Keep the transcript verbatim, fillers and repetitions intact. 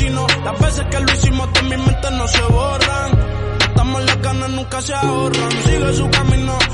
camino. Las veces que lo hicimos de mi mente no se borran. Estamos las ganas, nunca se ahorran. Sigue su camino,